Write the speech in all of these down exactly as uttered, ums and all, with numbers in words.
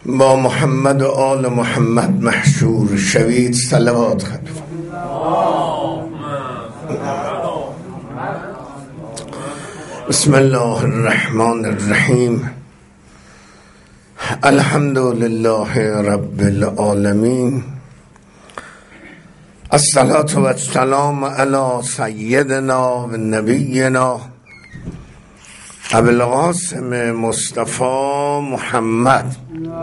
با محمد و آل محمد محشور شوید. صلوات خلیفه. بسم الله الرحمن الرحیم. الحمد لله رب العالمین. الصلاة و السلام علی سیدنا و نبینا ابو القاسم مصطفی محمد.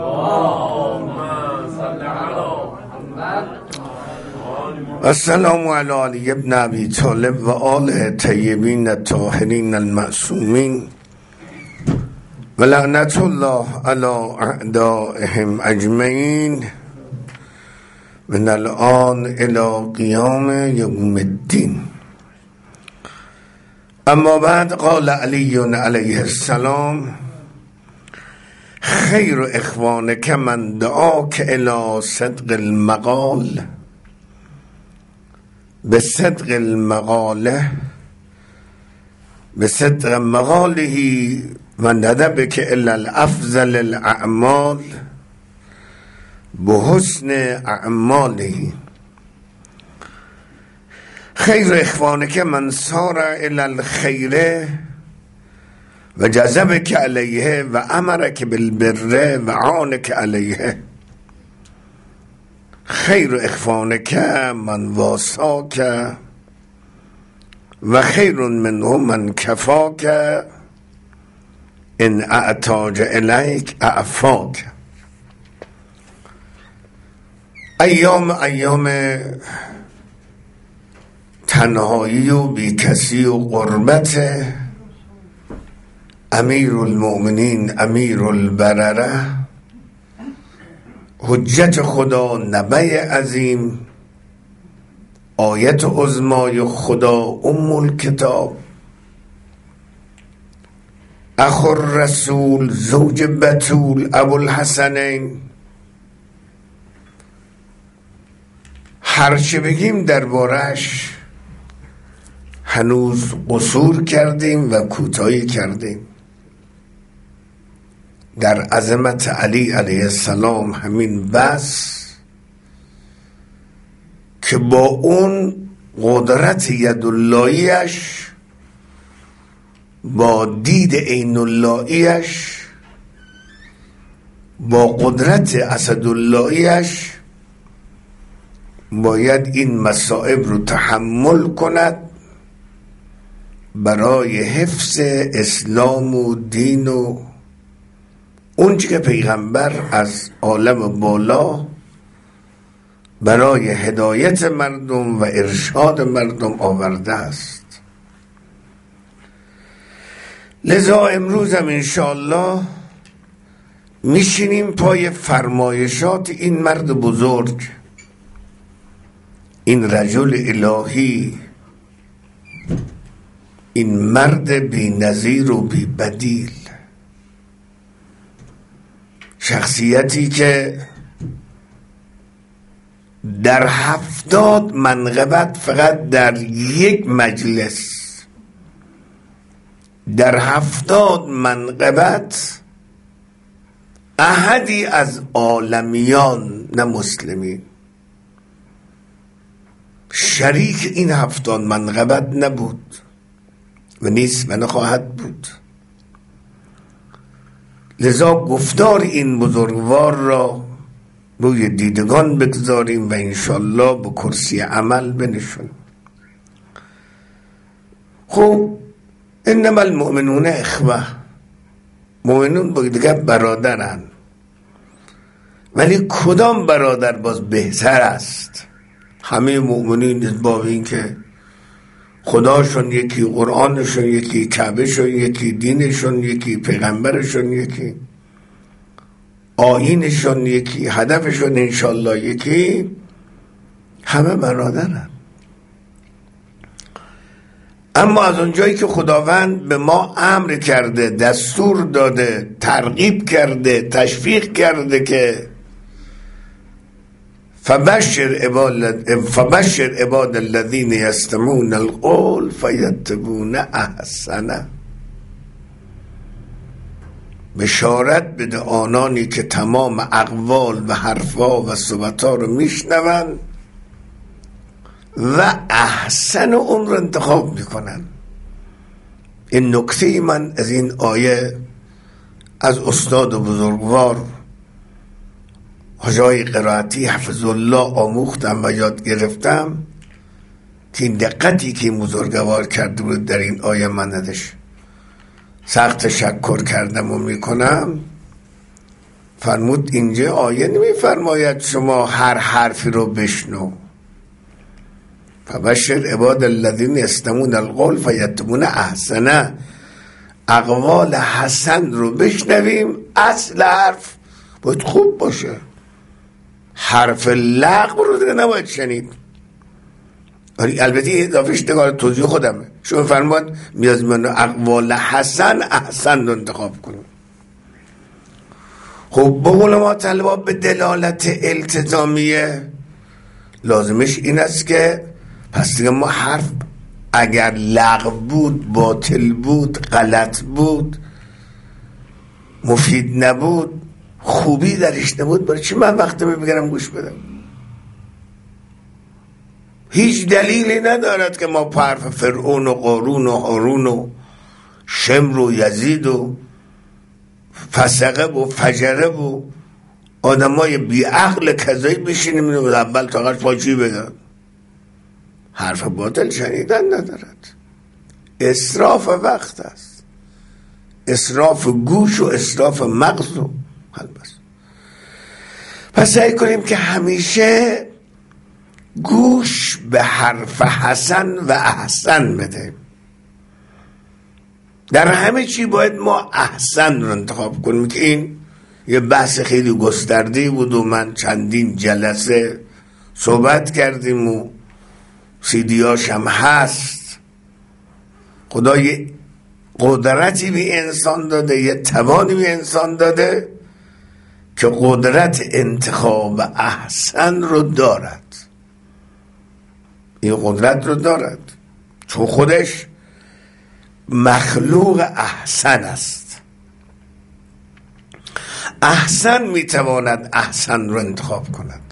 السلام علی علی ابن ابی طالب و آل طیبین الطاهرین المعصومین و لعنت الله علی اعدائهم اجمعین من الان الی قیام یوم الدین. اما بعد قال علی علیه السلام خیر اخوانک من دعاک الی صدق المقال بصدق المقاله بصدق مقاله و ندبک الی الافضل الاعمال بحسن اعماله. خیر اخوانک من سار الی الخیر و جذبک علیه و امرک بالبر و عانک علیه. خیر اخوانک من واساک و خیر منه من کفاک ان اعتاج الیک اعفاک. ایام ایام تنهایی و بی کسی و غربت امیر المؤمنین امیر البرره حجت خدا نبی عظیم آیت عظمای خدا ام الکتاب اخو الرسول زوج بتول ابو الحسنین. هرچه بگیم دربارش هنوز قصور کردیم و کوتاهی کردیم. در عظمت علی علیه السلام همین بس که با اون قدرت یداللهیش با دید عیناللهیش با قدرت اسداللهیش باید این مصائب رو تحمل کند برای حفظ اسلام و دین و اون چی که پیغمبر از عالم بالا برای هدایت مردم و ارشاد مردم آورده است. لذا امروز هم انشاءالله میشینیم پای فرمایشات این مرد بزرگ، این رجل الهی، این مرد بی نظیر و بی بدیل، شخصیتی که در هفتاد منقبت فقط در یک مجلس در هفتاد منقبت احدی از عالمیان نه مسلمین شریک این هفتاد منقبت نبود و نیست و نخواهد بود. لذا گفتار این بزرگوار را روی دیدگان بگذاریم و انشالله به کرسی عمل بنشونیم. خب انما المؤمنون اخوه، مؤمنون با دیگر برادرن، ولی کدام برادر باز بهتر است؟ همه مؤمنین از باب این که خداشون یکی، قرآنشون یکی، کعبهشون یکی، دینشون یکی، پیغمبرشون یکی، آیینشون یکی، هدفشون انشالله یکی، همه برادرن. اما از اونجایی که خداوند به ما امر کرده، دستور داده، ترغیب کرده، تشویق کرده که فبشر عباد فبشر عباد الذین یستمعون القول فیتبعون احسنه، بشارت بده آنانی که تمام اقوال و حرفا و صحبتها رو میشنون و احسن اون رو انتخاب میکنن. این نکته من از این آیه از استاد و بزرگوار حاج آقای قرائتی حفظ الله آموختم و یاد گرفتم که این دقتی که بزرگوار کرده بود در این آیه من نداشت. سخت تشکر کردم و میکنم. فرمود اینجا آیه نمیفرماید شما هر حرفی رو بشنو، فبشر عباد الذین یستمعون القول فیتبعون احسنه. اقوال حسن رو بشنویم. اصل حرف باید خوب باشه، حرف لغو رو دیگه نباید شنید. البته اضافهش نگاه توضیح خودمه. شما فرمود میاد من اقوال حسن احسن رو انتخاب کنیم. خب با علما طلبا به دلالت التزامیه لازمش این است که پس دیگه ما حرف اگر لغو بود، باطل بود، غلط بود، مفید نبود، خوبی درش نبود، برای چی من وقت بگیرم گوش بدم؟ هیچ دلیلی ندارد که ما حرف فرعون و قارون و هارون و شمر و یزید و فسقه و فجره و آدمای بی عقل کذایی بشینیم و اول تا آخر فاجی بگن. حرف باطل شنیدن ندارد. اسراف وقت است، اسراف گوش و اسراف مغز و حلبس. پس سعی کنیم که همیشه گوش به حرف حسن و احسن بده. در همه چی باید ما احسن رو انتخاب کنیم که این یه بحث خیلی گسترده بود و من چندین جلسه صحبت کردیم و سیدیاش هم هست. خدا یه قدرتی به انسان داده، یه توانی به انسان داده که قدرت انتخاب احسن رو دارد. این قدرت رو دارد چون خودش مخلوق احسن است. احسن میتواند احسن رو انتخاب کند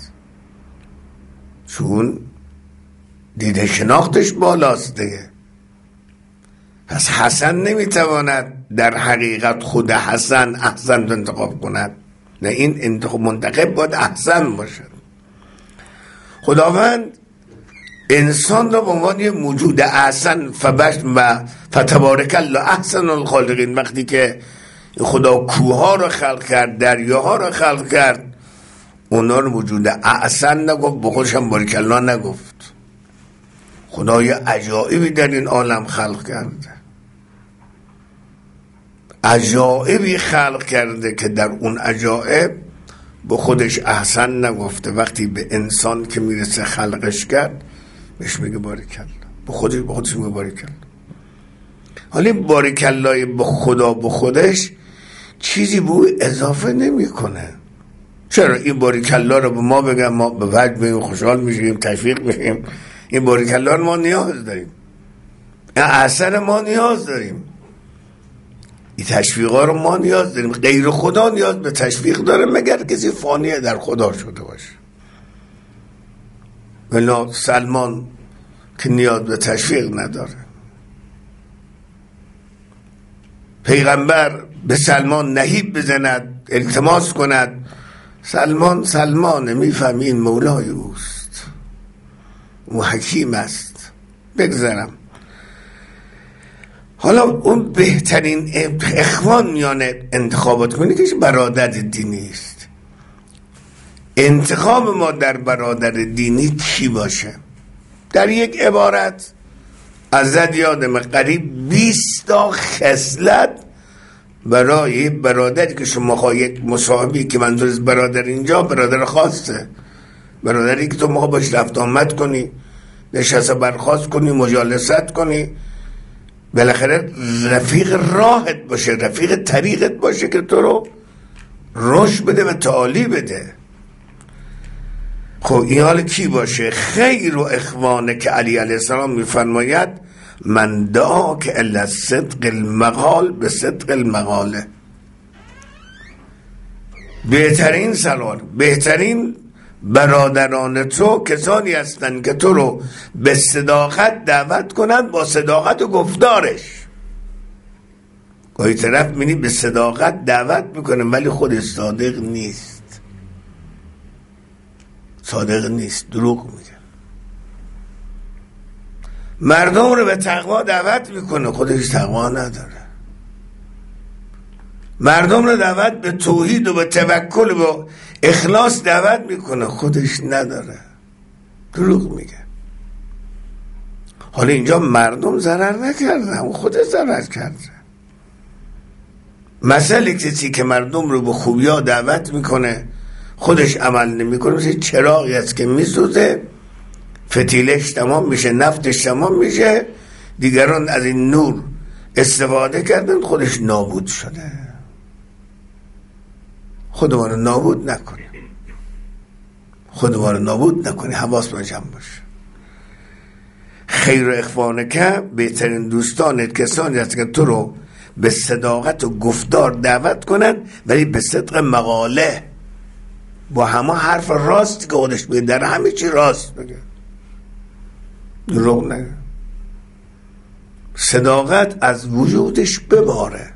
چون دیده شناختش بالاست دیگه. پس حسن نمیتواند در حقیقت خود حسن احسن رو انتخاب کند. نه، این انتخاب منتخب باید احسن باشد. خداوند انسان را به عنوان یه موجود احسن فبشت و فتبارک الله احسن الخالقین. وقتی که خدا کوها رو خلق کرد، دریاها رو خلق کرد، اونا رو موجود احسن نگفت، به خودش هم بارک الله نگفت. خدا یه عجایبی در این عالم خلق کرده، عجایبی خلق کرده که در اون عجایب به خودش احسن نگفته. وقتی به انسان که میرسه خلقش کرد بهش میگه بارک الله، به خودش به خودش میگه بارک الله. حالا بارک الله به خدا به خودش چیزی به او اضافه نمیکنه. چرا این بارک الله رو به ما بگم ما به وجد بگیم، خوشحال میشیم، تشویق میشیم؟ این بارک الله رو ما نیاز داریم، این احسن ما نیاز داریم، این تشویقا رو ما نیاز داریم. غیر خدا نیاز به تشویق داره مگر کسی فانیه در خدا شده باشه. ولی سلمان که نیاز به تشویق نداره. پیغمبر به سلمان نهیب بزند، التماس کند، سلمان سلمانه، میفهمی این مولای اوست، او حکیم است. بگذارم حالا اون بهترین اخوان میانه انتخابات کنی که برادر دینی است. انتخاب ما در برادر دینی چی باشه؟ در یک عبارت ازت یادم قریب بیست تا خصلت برای برادری که شما خواه یک مصاحبی که منظور از برادر اینجا برادر خاصه، برادری که تو ما باش رفت آمد کنی، نشست برخواست کنی، مجالست کنی، بالاخره رفیق راهت باشه، رفیق طریقت باشه که تو رو رشد بده و تعالی بده. خب این حال کی باشه؟ خیر و اخوانه که علی علیه السلام میفرماید من دعا که الا صدق المقال به صدق المقاله. بهترین سالار، بهترین برادران تو کسانی هستند که تو رو به صداقت دعوت کنند با صداقت و گفتارش. گاهی طرف می‌بینی به صداقت دعوت میکنه ولی خودش صادق نیست، صادق نیست، دروغ میگه. مردم رو به تقوا دعوت میکنه خودش تقوا نداره. مردم رو دعوت به توحید و به توکل و به اخلاص دعوت میکنه خودش نداره، دروغ میگه. حالا اینجا مردم ضرر نکردن، اون خودش ضرر کرده. مسئله کسی که مردم رو به خوبیا دعوت میکنه خودش عمل نمیکنه مثل چراغی است که میسوزه، فتیلش تمام میشه، نفتش تمام میشه، دیگران از این نور استفاده کردن خودش نابود شده. خودمان رو نابود نکنی، خودمان رو نابود نکنی، حواس با جمع باشه. خیر و اخوانک، بهترین دوستانت کسانی هست که تو رو به صداقت و گفتار دعوت کنن ولی به صدق مقاله، با همه حرف راست که خودش بگه، در همه چی راست بگه، دروغ نگه. صداقت از وجودش بباره،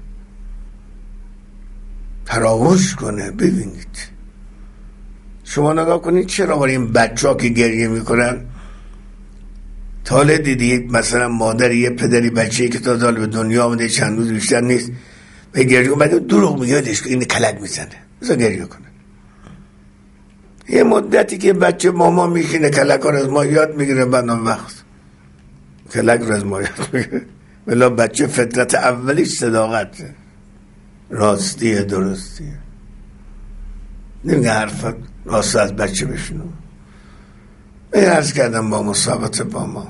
تراوش کنه. ببینید شما نگاه کنید چرا برای این بچه ها که گریه میکنن، تا حالا دیدی مثلا مادری یه پدری بچه‌ای که تا سال به دنیا آمده چند روز بیشتر نیست به گریه کنه، بعد دروغ میگه یادش که این کلک میزنه بذار گریه کنه. یه مدتی که بچه ماما میشینه کلک ها رو از ما یاد میگیره، بعد اون وقت کلک رو از ما یاد میگیره. ولی بچه فطرت اولیش صداقته، راستیه، درستیه. نمیگه حرفت راست از بچه بشنو. من عرض کردم با مصابت با ما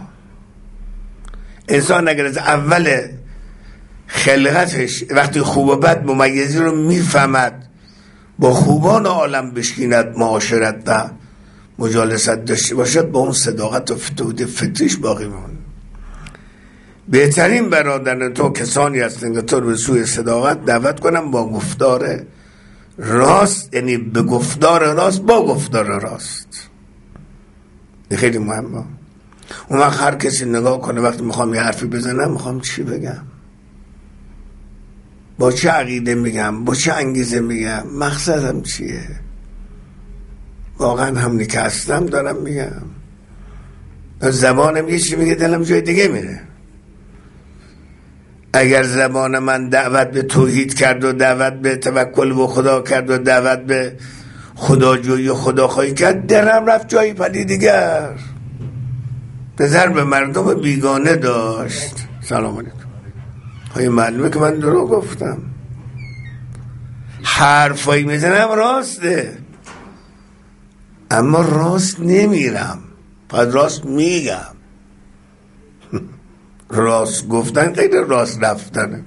انسان اگر از اول خلقتش وقتی خوب و بد ممیزی رو میفهمد با خوبان عالم بشکیند، معاشرت و مجالست داشته باشد، با اون صداقت و فتود فطریش باقی میمونه. بهترین برادران تو کسانی هستند که تو رو به سوی صداقت دعوت کنم با گفتار راست، یعنی به گفتار راست با گفتار راست. خیلی مهمه. اون وقت هر کسی نگاه کنه وقتی میخوام یه حرفی بزنم میخوام چی بگم، با چه عقیده میگم، با چه انگیزه میگم، مقصدم چیه، واقعا همونی که هستم دارم میگم. زبانم یه چی میگه دلم جای دیگه میره. اگر زبان من دعوت به توحید کرد و دعوت به توکل و خدا کرد و دعوت به خداجویی و خداخواهی کرد، دلم رفت جایی پدی دیگر، نظر به مردم بیگانه داشت. سلام علیکم. های معلومه که من دروغ گفتم، حرفایی میزنم راسته اما راست نمیرم، فقط راست میگم. راست گفتن غیر راست رفتنه.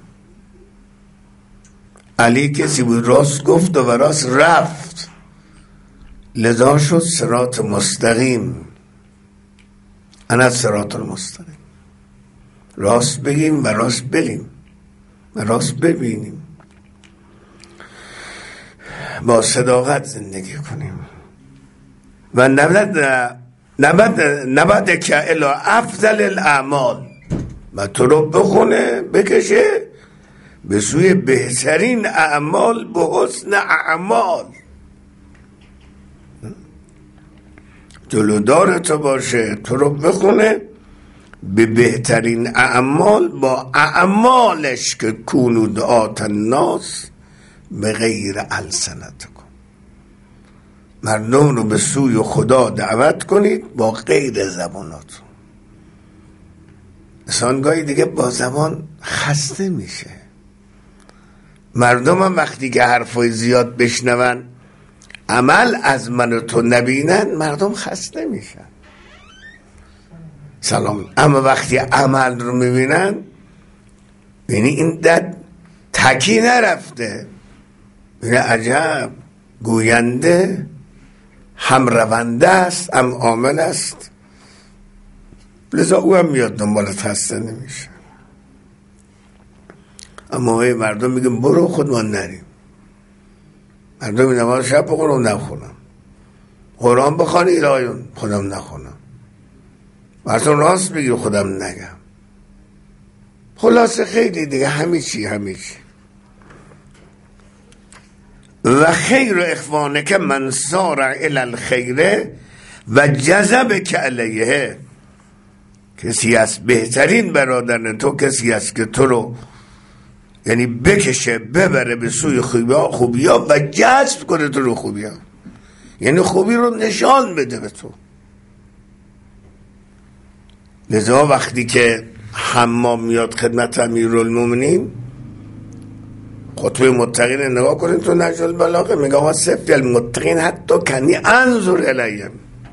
علی کسی بود راست گفت و راست رفت، لذا شد صراط مستقیم. انا صراط المستقیم. راست بگیم و راست بگیم و راست ببینیم، با صداقت زندگی کنیم و نبود نبود نبود که الا افضل الاعمال، و تو رو بخونه بکشه به سوی بهترین اعمال، به حسن اعمال، جلودار تو باشه، تو رو بخونه به بهترین اعمال، با اعمالش که کونو دعات الناس به غیر السنتکم. مردم رو به سوی خدا دعوت کنید با غیر زباناتون. انسان گاهی دیگه با زبان خسته میشه. مردم هم وقتی که حرفای زیاد بشنون عمل از من و تو نبینن مردم خسته میشن. سلام. اما وقتی عمل رو میبینن یعنی این در تکی نرفته، یعنی عجب گوینده هم رونده است هم عامل است، لذا او هم میاد دنبالت، خسته نمیشه. اما های مردم میگن برو خود ما نریم. مردم نماز شب بخونم نخونم، قرآن بخوانی الهیون خودم نخونم، براتون راست بگی خودم نگم، خلاصه خیلی دیگه همه چی همه چی. و خیر اخوانک من سار الی الخیر و جذبک علیه، کسی است بهترین برادر تو کسی است که تو رو یعنی بکشه ببره به سوی خوبیا خوبیا و جذب کنه تو رو خوبیا، یعنی خوبی رو نشان بده به تو. لذا وقتی که حمام میاد خدمت امیرالمومنین، خطبه متقین نگاه کنید تو نهج البلاغه، میگه وا صفت المتقین حتی کنی انظر الیم،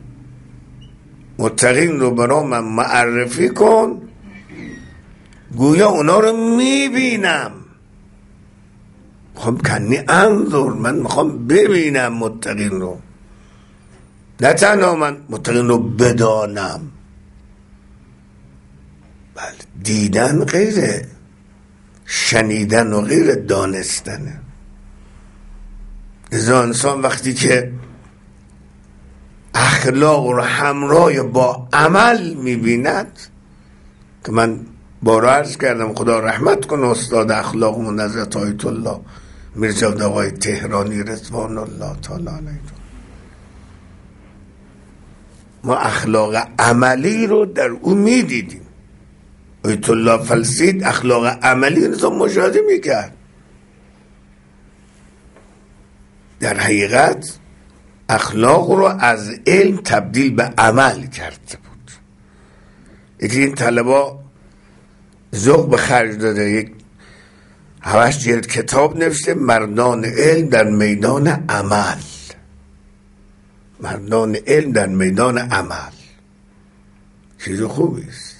متقین رو برای من معرفی کن گویا اونا رو میبینم. میخوام کنی انظر، من میخوام ببینم متقین رو، نه تنها من متقین رو بدانم. بله، دیدن غیره، شنیدن و غیر دانستنه. لذا انسان وقتی که اخلاق رو همراه با عمل میبیند، که من بارا عرض کردم خدا رحمت کنه استاد اخلاقمون حضرت آیت الله میرزا آقای تهرانی رضوان الله تعالی علیه، ما اخلاق عملی رو در او میدیدیم. آیت الله فلسید اخلاق عملی رو مشاهده میکرد. در حقیقت اخلاق رو از علم تبدیل به عمل کرده بود. یکی این طلبا ذوق به خرج داده، یک هوش جلد کتاب نوشته مردان علم در میدان عمل، مردان علم در میدان عمل. چیز خوبی است.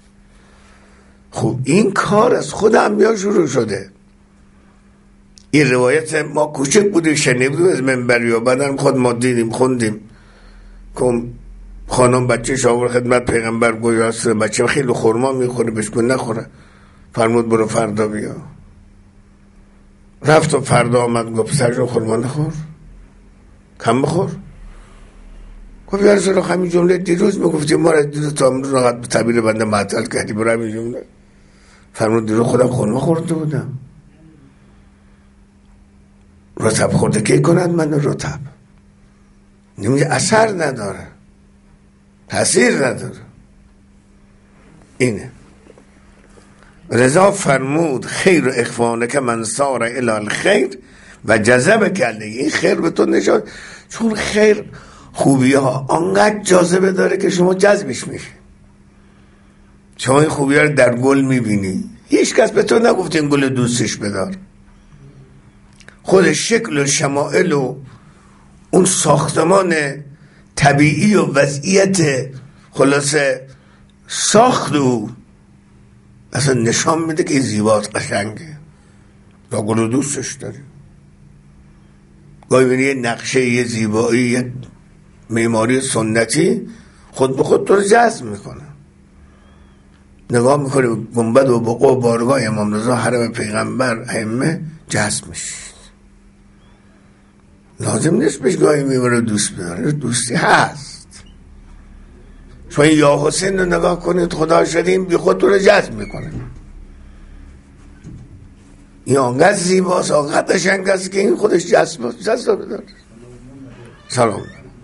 خب این کار از خود انبیا شروع شده. این روایت ما کوچک بودیم شنیدیم از منبری و بعدم خود ما دیدیم خوندیم که خانم بچه شاور خدمت پیغمبر گویاست بچه خیلی خورما میخوره بهش گفت نخوره، فرمود برو فردا بیا. رفت و فردا آمد گفت پسر خورما نخور، کم بخور. گفت یا رسول الله همین جمله دیروز میگفتی ما را دیروز تا امروز راحت به تعبیر بنده معطل کردی، برو همین جمله. فرمود دیروز خودم خورما خورده بودم. رطب خورده کی کند من رطب؟ نمیگه اثر نداره، تأثیر نداره. اینه. رضا فرمود خیر اخوانک من سار الی الخیر و جذبک علیه، این خیر به تو نشان، چون خیر خوبی ها آنقدر جاذبه داره که شما جذبش میشه. شما این خوبی ها رو در گل میبینی، هیچ کس به تو نگفت این گل دوستش بدار. خود شکل و شمائل و اون ساختمان طبیعی و وضعیت خلاصه ساخت و اصلا نشان میده که این زیباست، قشنگه و گل دوستش داری. گاهی بینی یه نقشه یه زیبایی یه معماری سنتی خود به خود تو رو جذب میکنه. نگاه میکنه گنبد و بقع و بارگاه امام رضا حرم پیغمبر ائمه جذب میشه. لازم نیست بهش گاهی میبره دوست بداره، دوستی هست. شما این یا حسین رو نگاه کنید خدا شدیم بی خود تو رو جذب میکنه. این آنقدر زیباست آنقدر قشنگ است که این خودش جذب جذب داره. سلام.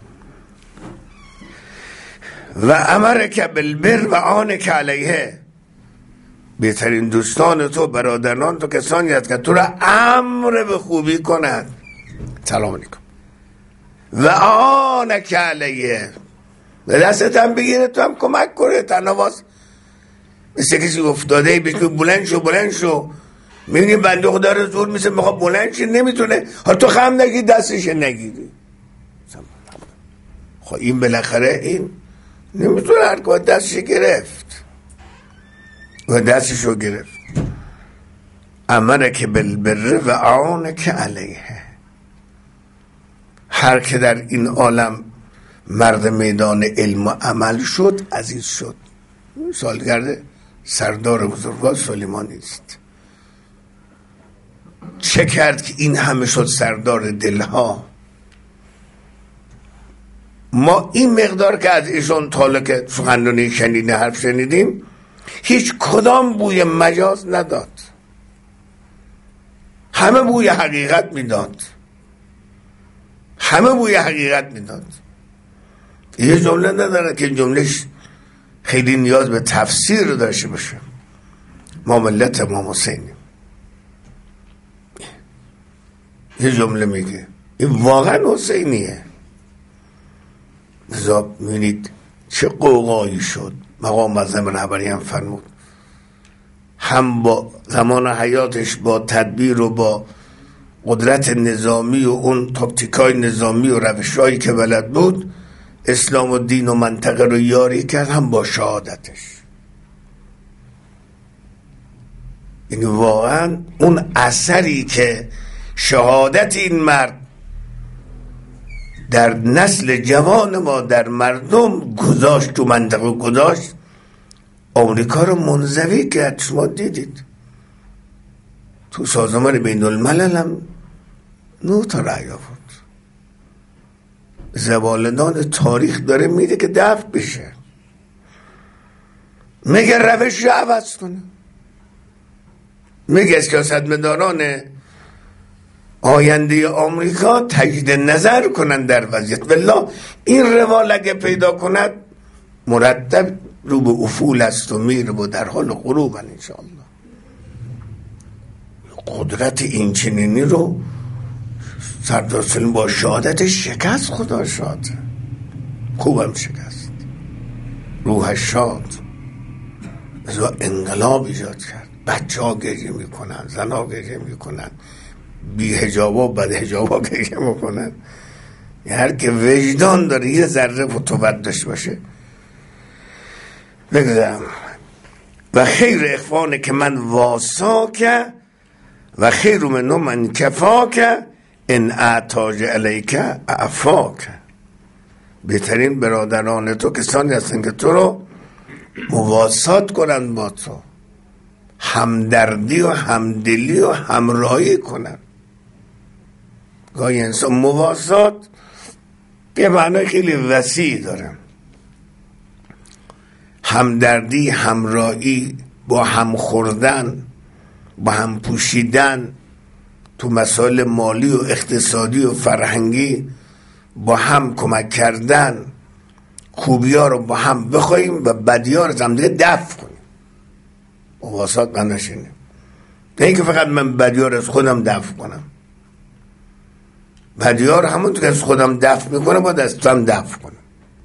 و امرک بالبر و آنک علیه، بهترین دوستان تو برادران تو کسانی هست که تو را امر به خوبی کند. سلام علیکم. و آنک علیه، به دستت هم بگیره تو هم کمک کنه. تنواز مثل کسی افتاده بگه بلند شو بلند شو، میبینی بنده خدا رو زور میشه میخواد بلند شی نمیتونه، حالا تو خم نگیری دستش نگیری. خب این بالاخره این نمیتونه هر که دستش گرفت و دستشو گرفت. امرک بالبر و آنک علیه، هر که در این عالم مرد میدان علم و عمل شد عزیز شد. سالگرد سردار بزرگوار سلیمانی است. چه کرد که این همه شد سردار دلها؟ ما این مقدار که از ایشون تا که سخنرانی شنیدیم حرف شنیدیم هیچ کدام بوی مجاز نداد، همه بوی حقیقت میداد، همه بوی حقیقت میداد. یه جمله نداره که جملهش خیلی نیاز به تفسیر داشته باشه. ما ملت امام حسینیم. یه جمله میگه این واقعا حسینیه. لذا میبینید چه قوقایی شد. مقام معظم رهبری هم فرمود هم با زمان حیاتش با تدبیر و با قدرت نظامی و اون تاکتیکای نظامی و روشهایی که بلد بود اسلام و دین و منطقه رو یاری کرد، هم با شهادتش. یعنی واقعا اون اثری که شهادت این مرد در نسل جوان ما در مردم گذاشت، تو منطقه گذاشت، آمریکا رو منزوی کرد. شما دیدید تو سازمان بین الملل هم نه تا رأی آورد. زبالدان تاریخ داره میده که دفع بشه، میگه روش رو عوض کنه، میگه سیاستمداران آینده آمریکا تجدید نظر کنن در وضعیت. والله این روال اگه پیدا کند مرتب رو به افول است و میر و در حال غروبن انشاءالله. قدرت این چنینی رو سردار سلیم با شهادتش شکست. خدا شاد، خوبم شکست، روحش شاد. از انقلاب ایجاد کرد. بچه ها گریه میکنن، زن ها گریه میکنن، بی حجابا بد حجابا گریه میکنن. هر که وجدان داره یه ذره فتوبت داشته باشه بگذارم. و خیر اخوانه که من واسا که و خیر منو من کفا که ان اعتاج علیک اعفاک. بهترین برادران تو کسانی هستن که تو رو مواسات کنن، با تو همدردی و همدلی و همراهی کنن. گاهی انسان مواسات یه معنی خیلی وسیع داره. همدردی، همراهی، با هم خوردن، با هم پوشیدن، تو مسائل مالی و اقتصادی و فرهنگی با هم کمک کردن، خوبی ها رو با هم بخوایم و بدی ها رو هم دیگه دفع کنیم. مواسات معنیش اینه، نه اینکه فقط من بدی ها رو از خودم دفع کنم. بدی ها رو همون که از خودم دفع میکنم باید از تو هم دفع کنم.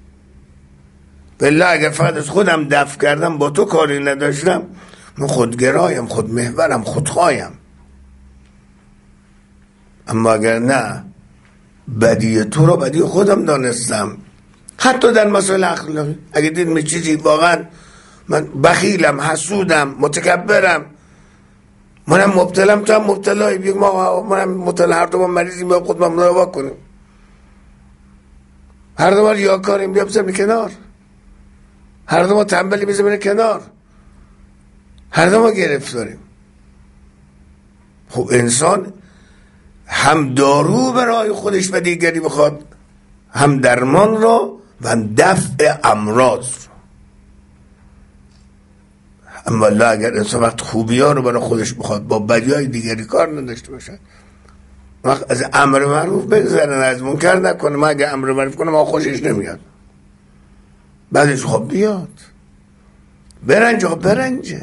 بالله اگر فقط از خودم دفع کردم با تو کاری نداشتم، من خودگرایم، خودمحورم، خودخوایم. اما اگر نه بدی تو رو بدی خودم دانستم، حتی در مسائل اخلاقی اگر دید می چیزی واقعا من بخیلم، حسودم، متکبرم، منم مبتلم تو هم مبتلایی، بگم ما منم مبتلا، هر دو ما مریضیم، با خود ما مراوا کنیم، هر دو ما ریاکاریم، بیا بزنیم کنار، هر دو ما تنبلی بزنیم کنار، هر دو ما گرفتاریم. خب انسان هم دارو برای خودش و دیگری بخواد، هم درمان رو و هم دفع امراض رو. اما الله اگر انسان وقت خوبی ها رو برای خودش بخواد با بدی های دیگری کار نداشته باشد، وقت از امر معروف بگذارن، از منکر نکنه. ما اگر امر معروف کنه ما خوشش نمیاد، بعدش خب بیاد برنج، خب برنجه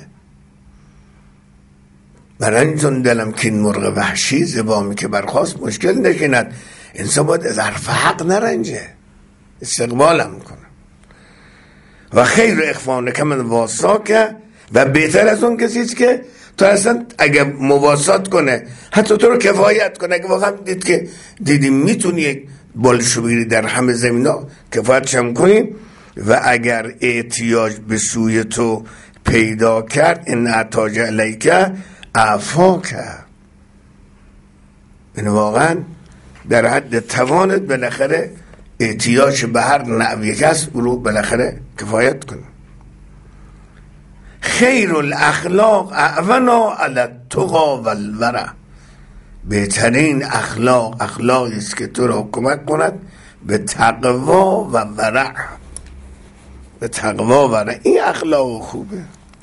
برنجون دلم که این مرغ وحشی زبامی که برخواست مشکل نشیند. انسان باید از حرف حق نرنجه، استقبالم کنه. و خیر اخوانه که من واسا که و بهتر از اون کسیست که تو اصلا اگه مواسات کنه، حتی تو رو کفایت کنه، اگه واقعا دید که دیدی میتونی بالشو بگیری در همه زمین ها کفایتش هم کنی. و اگر احتیاج به سوی تو پیدا کرد ان احتاج علیک اعفاک، این واقعا در حد توانت بالاخره احتیاج به هر نوعی کس رو بالاخره کفایت کنه. خیر الاخلاق اعونا علی التقی والورع. بهترین اخلاق اخلاقی است که تو را کمک کند به تقوا و ورع. به تقوا و ورع، این اخلاق خوبه.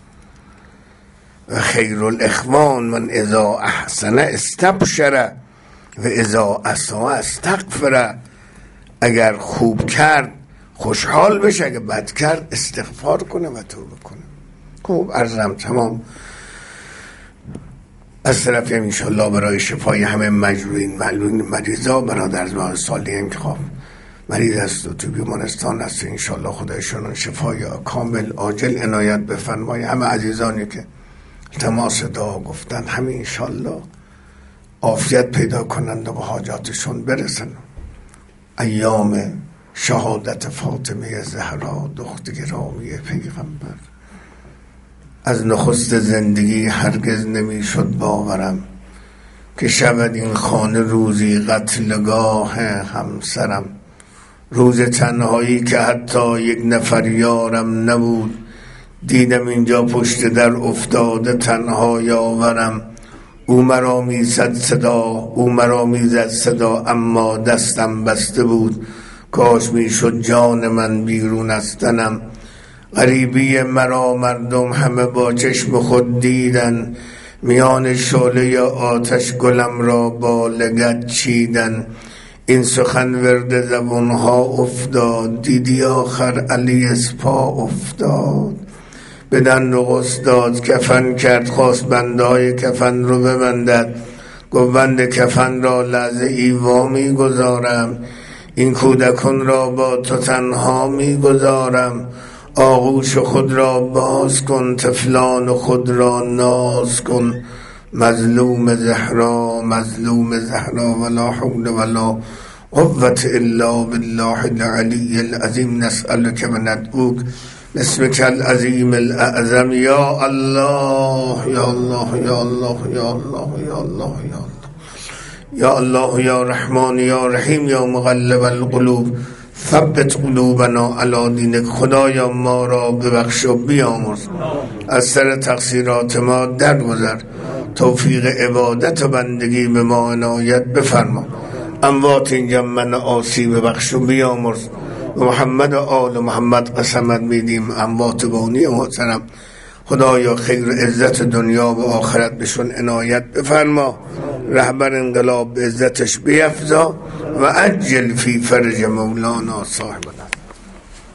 و خیر الاخوان من اذا احسن استبشر و اذا اساء استغفر. اگر خوب کرد خوشحال بشه، اگر بد کرد استغفار کنه و توبه کنه. خوب، عرضم تمام. از طرفی هم انشالله برای شفای همه مجروحین معلولین مریضا، برادر از صالحین که خواب مریض است و تو بیمارستان است، انشالله خدایشون شفای کامل عاجل عنایت بفرمای. همه عزیزانی که تماس دعا گفتن همه انشالله عافیت پیدا کنند و به حاجاتشون برسن. ایام شهادت فاطمه زهرا دختر گرامی پیغمبر، از نخست زندگی هرگز نمی شد باورم که شود این خانه روزی قتلگاه همسرم. روز تنهایی که حتی یک نفر یارم نبود، دیدم اینجا پشت در افتاده تنها یاورم. او مرا میزد صدا او مرا میزد صدا اما دستم بسته بود، کاش میشد جان من بیرون از تنم. غریبی مرا مردم همه با چشم خود دیدن، میان شعله آتش گلم را با لگد چیدن. این سخن ورد زبانها افتاد، دیدی آخر علی اسپا افتاد. بدن نقص داد کفن کرد، خواست بندای کفن رو ببندد. گفت بند کفن را لحظه ایوا می گذارم، این کودکان را با تو تنها می گذارم. آغوش خود را باز کن، طفلان خود را ناز کن. مظلوم زهرا مظلوم زهرا ولا حول ولا قوة الا بالله العلی العظیم. نسألك و ندعوک باسمك العظیم الاعظم. یا الله یا الله یا الله یا الله یا الله یا الله یا الله یا رحمان یا رحیم یا مقلب القلوب ثبت قلوبنا علی دینک. خدایا ما را ببخش و بیامرز، از سر تقصیرات ما درگذر، توفیق عبادت و بندگی به ما عنایت بفرما. اموات اینجا من آسی ببخش و بیامرز. محمد و آل محمد قسمت میدیم اموات بانی محترم. خدایا خیر و عزت دنیا و آخرت بهشون عنایت بفرما. رهبر انقلاب به عزتش بیفزا و عجل فی فرج مولانا صاحبنا.